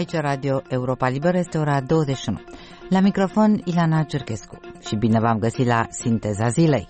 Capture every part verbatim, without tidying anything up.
Aici Radio Europa Liberă, este ora douăzeci și unu. La microfon Ilana Cerchescu și bine v-am găsit la Sinteza Zilei.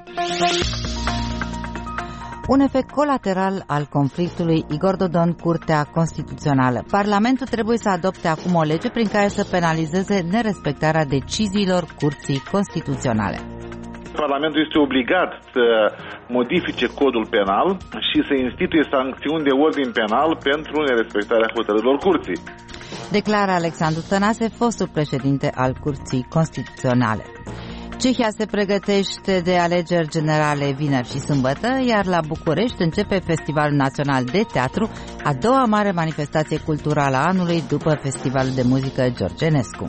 Un efect colateral al conflictului Igor Dodon, Curtea Constituțională. Parlamentul trebuie să adopte acum o lege prin care să penalizeze nerespectarea deciziilor Curții Constituționale. Parlamentul este obligat să modifice codul penal și să instituie sancțiuni de ordin penal pentru nerespectarea hotărârilor Curții. Declară Alexandru Tănase, fostul președinte al Curții Constituționale. Cehia se pregătește de alegeri generale vineri și sâmbătă, iar la București începe Festivalul Național de Teatru, a doua mare manifestație culturală a anului după Festivalul de Muzică George Enescu.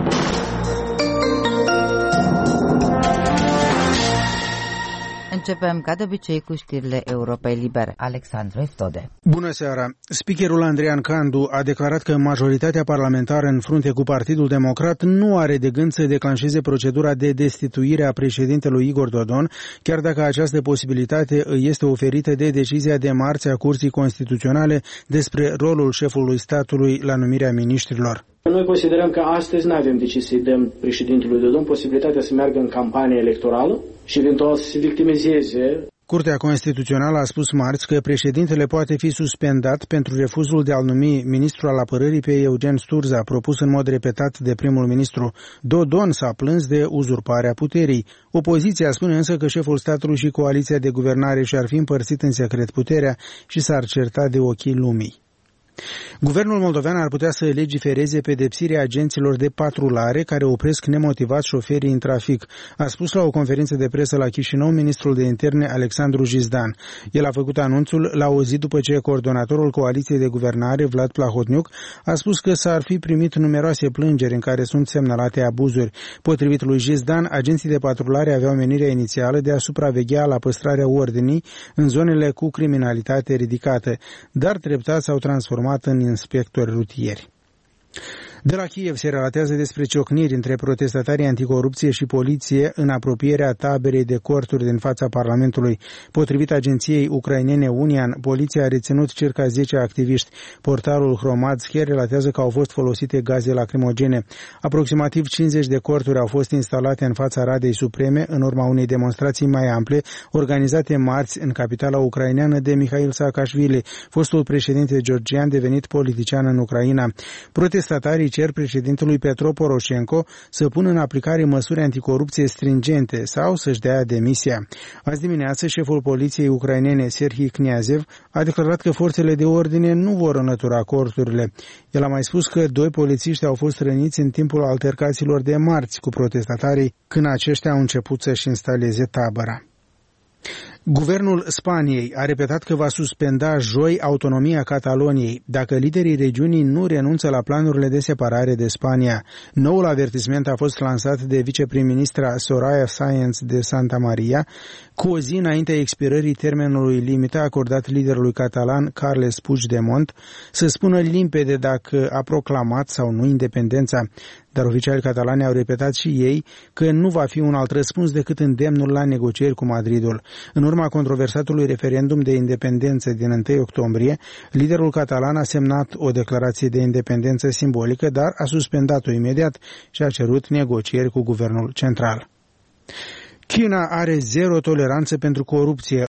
Începem, ca de obicei, cu știrile Europei Libere. Alexandru Eftode. Bună seara! Speakerul Andrian Candu a declarat că majoritatea parlamentară în frunte cu Partidul Democrat nu are de gând să declanșeze procedura de destituire a președintelui Igor Dodon, chiar dacă această posibilitate îi este oferită de decizia de marți a Curții Constituționale despre rolul șefului statului la numirea miniștrilor. Noi considerăm că astăzi nu avem de ce să-i dăm președintelui Dodon posibilitatea să meargă în campanie electorală și eventual să se victimizeze. Curtea Constituțională a spus marți că președintele poate fi suspendat pentru refuzul de a-l numi ministru al apărării pe Eugen Sturza, propus în mod repetat de primul ministru. Dodon s-a plâns de uzurparea puterii. Opoziția spune însă că șeful statului și coaliția de guvernare și-ar fi împărțit în secret puterea și s-ar certa de ochii lumii. Guvernul moldovean ar putea să legifereze pedepsirea agenților de patrulare care opresc nemotivat șoferii în trafic, a spus la o conferință de presă la Chișinău ministrul de interne Alexandru Jizdan. El a făcut anunțul la o zi după ce coordonatorul coaliției de guvernare, Vlad Plahotniuc, a spus că s-ar fi primit numeroase plângeri în care sunt semnalate abuzuri. Potrivit lui Jizdan, agenții de patrulare aveau menirea inițială de a supraveghea la păstrarea ordinii în zonele cu criminalitate ridicată, dar treptat s-au transformat în inspectori rutieri. De la Kiev se relatează despre ciocniri între protestatarii anticorupție și poliție în apropierea taberei de corturi din fața Parlamentului. Potrivit agenției ucrainene Unian, poliția a reținut circa zece activiști. Portalul Hromadske relatează că au fost folosite gaze lacrimogene. Aproximativ cincizeci de corturi au fost instalate în fața Radei Supreme în urma unei demonstrații mai ample organizate marți în capitala ucraineană de Mihail Saakashvili, fostul președinte georgian devenit politician în Ucraina. Protestatarii cer președintelui Petro Poroșenko să pună în aplicare măsuri anticorupție stringente sau să-și dea demisia. Azi dimineață, șeful poliției ucrainene Serhii Kniazev a declarat că forțele de ordine nu vor înlătura corturile. El a mai spus că doi polițiști au fost răniți în timpul altercațiilor de marți cu protestatarii, când aceștia au început să-și instaleze tabăra. Guvernul Spaniei a repetat că va suspenda joi autonomia Cataloniei dacă liderii regiunii nu renunță la planurile de separare de Spania. Noul avertisment a fost lansat de viceprim-ministra Soraya Sáenz de Santa Maria cu o zi înaintea expirării termenului limită acordat liderului catalan Carles Puigdemont să spună limpede dacă a proclamat sau nu independența. Dar oficialii catalani au repetat și ei că nu va fi un alt răspuns decât îndemnul la negocieri cu Madridul. În urma controversatului referendum de independență din întâi octombrie, liderul catalan a semnat o declarație de independență simbolică, dar a suspendat-o imediat și a cerut negocieri cu guvernul central. China are zero toleranță pentru corupție,